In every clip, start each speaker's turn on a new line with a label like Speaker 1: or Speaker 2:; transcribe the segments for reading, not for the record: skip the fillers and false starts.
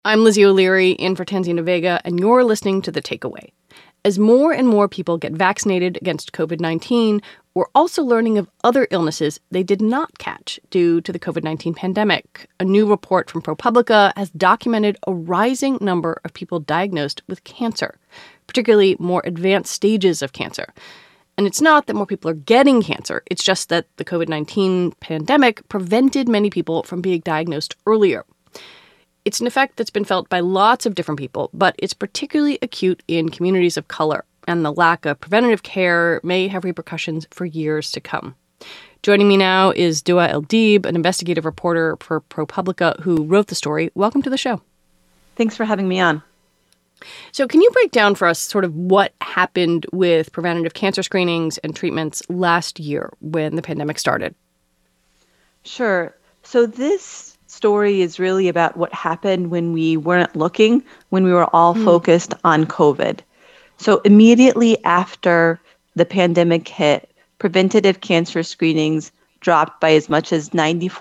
Speaker 1: I'm Lizzie O'Leary in for Tanzina Vega, and you're listening to The Takeaway. As more and more people get vaccinated against COVID-19, we're also learning of other illnesses they did not catch due to the COVID-19 pandemic. A new report from ProPublica has documented a rising number of people diagnosed with cancer, particularly more advanced stages of cancer. And it's not that more people are getting cancer. It's just that the COVID-19 pandemic prevented many people from being diagnosed earlier. It's an effect that's been felt by lots of different people, but it's particularly acute in communities of color, and the lack of preventative care may have repercussions for years to come. Joining me now is Dua El-Deeb, an investigative reporter for ProPublica who wrote the story. Welcome to the show.
Speaker 2: Thanks for having me on.
Speaker 1: So can you break down for us sort of what happened with preventative cancer screenings and treatments last year when the pandemic started?
Speaker 2: Sure. So this story is really about what happened when we weren't looking, when we were all focused on COVID. So immediately after the pandemic hit, preventative cancer screenings dropped by as much as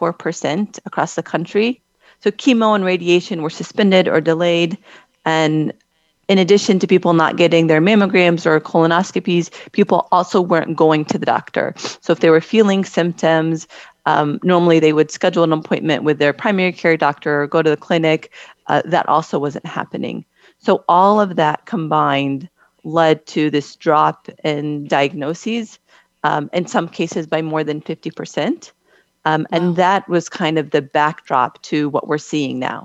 Speaker 2: 94% across the country. So chemo and radiation were suspended or delayed. And in addition to people not getting their mammograms or colonoscopies, people also weren't going to the doctor. So if they were feeling symptoms, normally they would schedule an appointment with their primary care doctor or go to the clinic. That also wasn't happening. So all of that combined led to this drop in diagnoses, in some cases by more than 50%. And that was kind of the backdrop to what we're seeing now.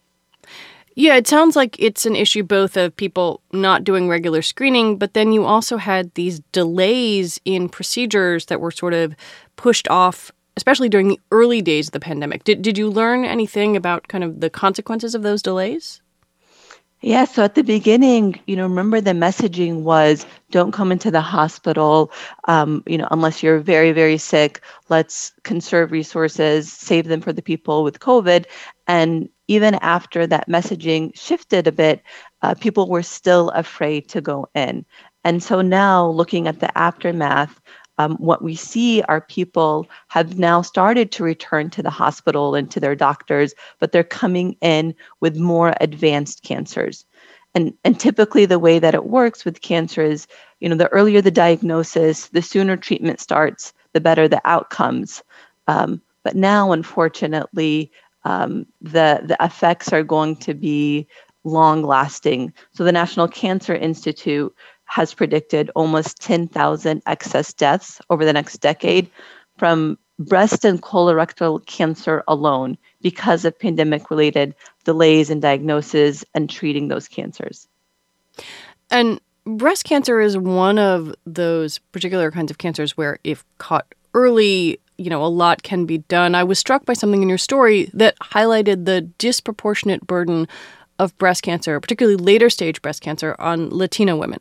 Speaker 1: Yeah, it sounds like it's an issue both of people not doing regular screening, but then you also had these delays in procedures that were sort of pushed off, especially during the early days of the pandemic. Did you learn anything about kind of the consequences of those delays?
Speaker 2: Yeah, so at the beginning, remember the messaging was don't come into the hospital, unless you're very, very sick. Let's conserve resources, save them for the people with COVID. And even after that messaging shifted a bit, people were still afraid to go in. And so now looking at the aftermath, what we see are people have now started to return to the hospital and to their doctors, but they're coming in with more advanced cancers. And typically the way that it works with cancer is, the earlier the diagnosis, the sooner treatment starts, the better the outcomes. But now, unfortunately, the effects are going to be long lasting. So the National Cancer Institute has predicted almost 10,000 excess deaths over the next decade from breast and colorectal cancer alone because of pandemic-related delays in diagnosis and treating those cancers.
Speaker 1: And breast cancer is one of those particular kinds of cancers where if caught early, a lot can be done. I was struck by something in your story that highlighted the disproportionate burden of breast cancer, particularly later stage breast cancer, on Latino women.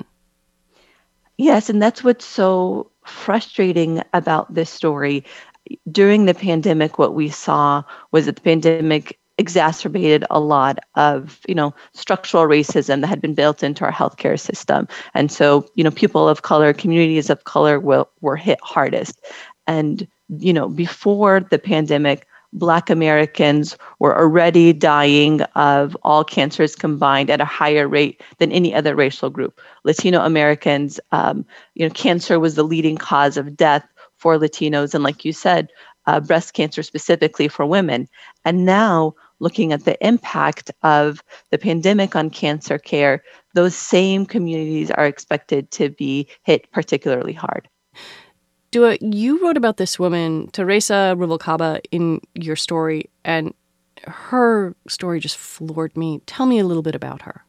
Speaker 2: Yes, and that's what's so frustrating about this story. During the pandemic, what we saw was that the pandemic exacerbated a lot of, structural racism that had been built into our healthcare system. And so, people of color, communities of color were hit hardest. And, before the pandemic, Black Americans were already dying of all cancers combined at a higher rate than any other racial group. Latino Americans, cancer was the leading cause of death for Latinos. And like you said, breast cancer specifically for women. And now looking at the impact of the pandemic on cancer care, those same communities are expected to be hit particularly hard.
Speaker 1: Dua, you wrote about this woman, Teresa Ruvalcaba, in your story, and her story just floored me. Tell me a little bit about her.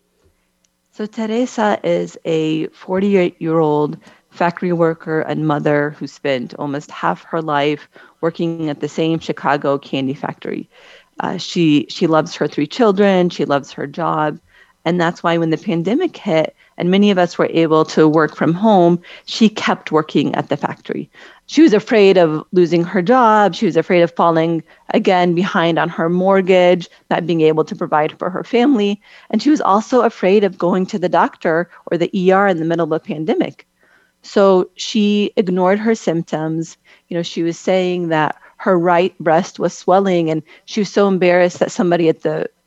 Speaker 2: So Teresa is a 48-year-old factory worker and mother who spent almost half her life working at the same Chicago candy factory. She loves her 3 children. She loves her job. And that's why when the pandemic hit and many of us were able to work from home, she kept working at the factory. She was afraid of losing her job. She was afraid of falling again behind on her mortgage, not being able to provide for her family. And she was also afraid of going to the doctor or the ER in the middle of a pandemic. So she ignored her symptoms. She was saying that her right breast was swelling, and she was so embarrassed that somebody at the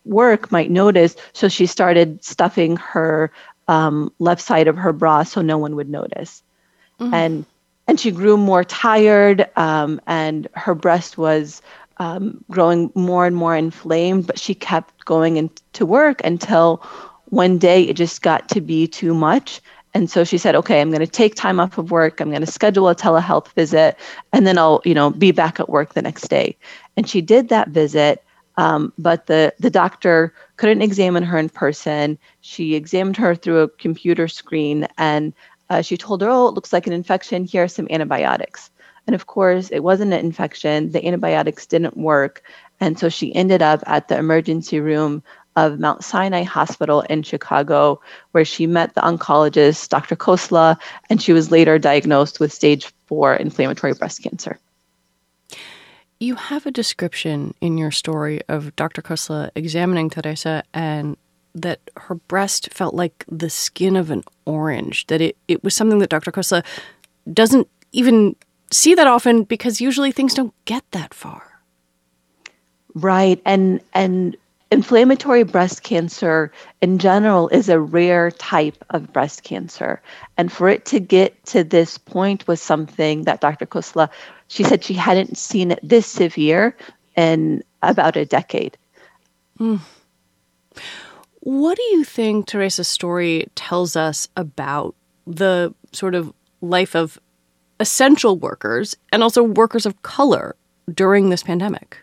Speaker 2: work might notice. So she started stuffing her left side of her bra so no one would notice. And she grew more tired, and her breast was growing more and more inflamed, but she kept going into work until one day it just got to be too much. And so she said, okay, I'm going to take time off of work. I'm going to schedule a telehealth visit, and then I'll, be back at work the next day. And she did that visit, but the doctor couldn't examine her in person. She examined her through a computer screen, and she told her, oh, it looks like an infection. Here are some antibiotics. And of course, it wasn't an infection. The antibiotics didn't work. And so she ended up at the emergency room of Mount Sinai Hospital in Chicago, where she met the oncologist, Dr. Khosla, and she was later diagnosed with stage 4 inflammatory breast cancer.
Speaker 1: You have a description in your story of Dr. Khosla examining Teresa, and that her breast felt like the skin of an orange, that it was something that Dr. Khosla doesn't even see that often because usually things don't get that far.
Speaker 2: Right. And inflammatory breast cancer in general is a rare type of breast cancer. And for it to get to this point was something that Dr. Khosla, she said she hadn't seen it this severe in about a decade.
Speaker 1: What do you think Teresa's story tells us about the sort of life of essential workers and also workers of color during this pandemic?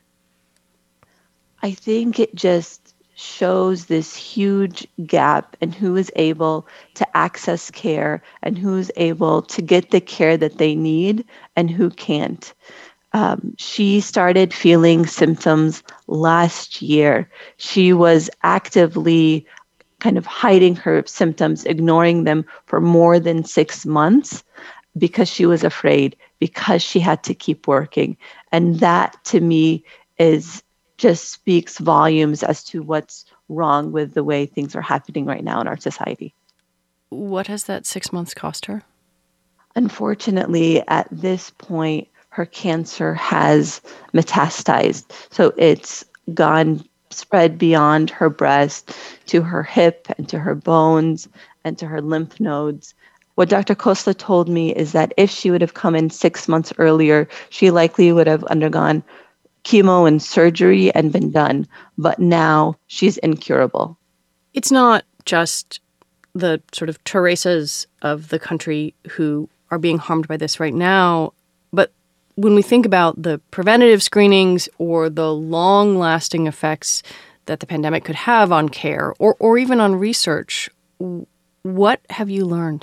Speaker 2: I think it just shows this huge gap in who is able to access care and who's able to get the care that they need and who can't. She started feeling symptoms last year. She was actively kind of hiding her symptoms, ignoring them for more than 6 months because she was afraid, because she had to keep working. And that, to me, just speaks volumes as to what's wrong with the way things are happening right now in our society.
Speaker 1: What has that 6 months cost her?
Speaker 2: Unfortunately, at this point, her cancer has metastasized. So it's spread beyond her breast to her hip and to her bones and to her lymph nodes. What Dr. Khosla told me is that if she would have come in 6 months earlier, she likely would have undergone chemo and surgery and been done. But now she's incurable.
Speaker 1: It's not just the sort of Teresas of the country who are being harmed by this right now, but when we think about the preventative screenings or the long-lasting effects that the pandemic could have on care or even on research, what have you learned?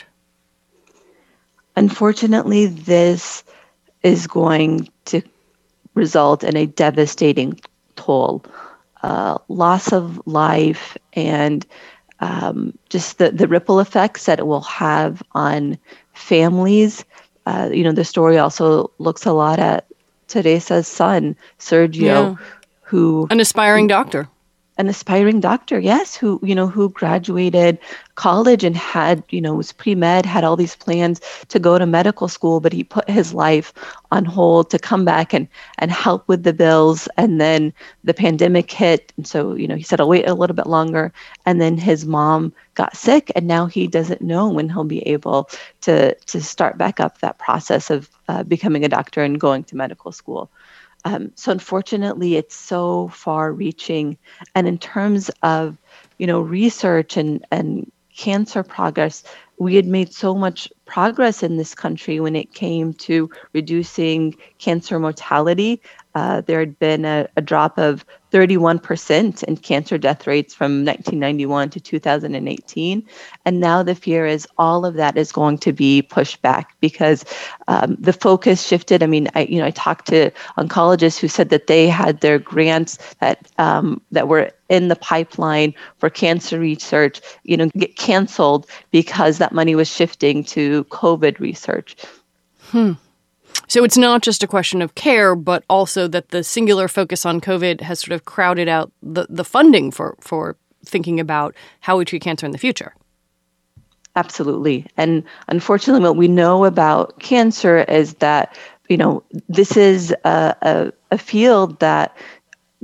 Speaker 2: Unfortunately, this is going to result in a devastating toll, loss of life, and just the ripple effects that it will have on families. The story also looks a lot at Teresa's son, Sergio, who...
Speaker 1: An aspiring doctor.
Speaker 2: An aspiring doctor, yes, who graduated college and had, was pre-med, had all these plans to go to medical school, but he put his life on hold to come back and help with the bills. And then the pandemic hit. And so, he said, I'll wait a little bit longer. And then his mom got sick, and now he doesn't know when he'll be able to start back up that process of becoming a doctor and going to medical school. So unfortunately, it's so far-reaching. And in terms of, research and cancer progress, we had made so much progress in this country when it came to reducing cancer mortality. There had been a drop of 31% in cancer death rates from 1991 to 2018. And now the fear is all of that is going to be pushed back because the focus shifted. I mean, I talked to oncologists who said that they had their grants that were in the pipeline for cancer research, get canceled because that money was shifting to COVID research.
Speaker 1: So it's not just a question of care, but also that the singular focus on COVID has sort of crowded out the funding for thinking about how we treat cancer in the future.
Speaker 2: Absolutely. And unfortunately, what we know about cancer is that, this is a field that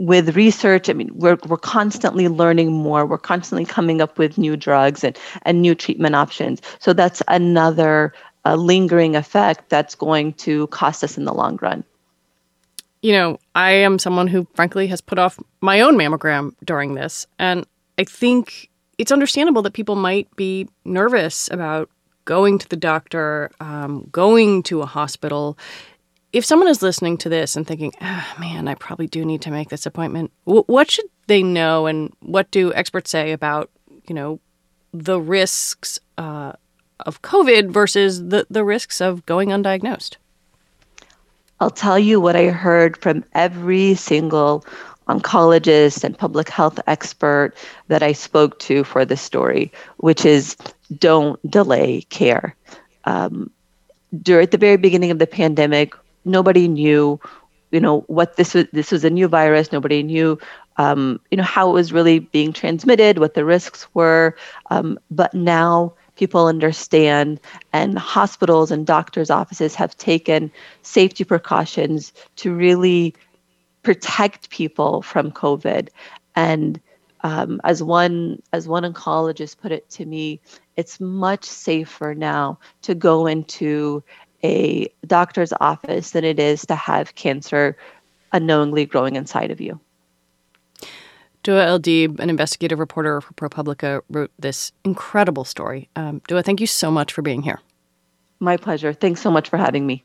Speaker 2: with research, I mean, we're constantly learning more. We're constantly coming up with new drugs and new treatment options. So that's another lingering effect that's going to cost us in the long run.
Speaker 1: You know, I am someone who, frankly, has put off my own mammogram during this. And I think it's understandable that people might be nervous about going to the doctor, going to a hospital. If someone is listening to this and thinking, man, I probably do need to make this appointment, what should they know, and what do experts say about, the risks of COVID versus the risks of going undiagnosed?
Speaker 2: I'll tell you what I heard from every single oncologist and public health expert that I spoke to for this story, which is don't delay care. During the very beginning of the pandemic, nobody knew, what this was. This was a new virus. Nobody knew, how it was really being transmitted, what the risks were. But now people understand, and hospitals and doctors' offices have taken safety precautions to really protect people from COVID. And as one oncologist put it to me, it's much safer now to go into a doctor's office than it is to have cancer unknowingly growing inside of you.
Speaker 1: Dua El-Deeb, an investigative reporter for ProPublica, wrote this incredible story. Dua, thank you so much for being here.
Speaker 2: My pleasure. Thanks so much for having me.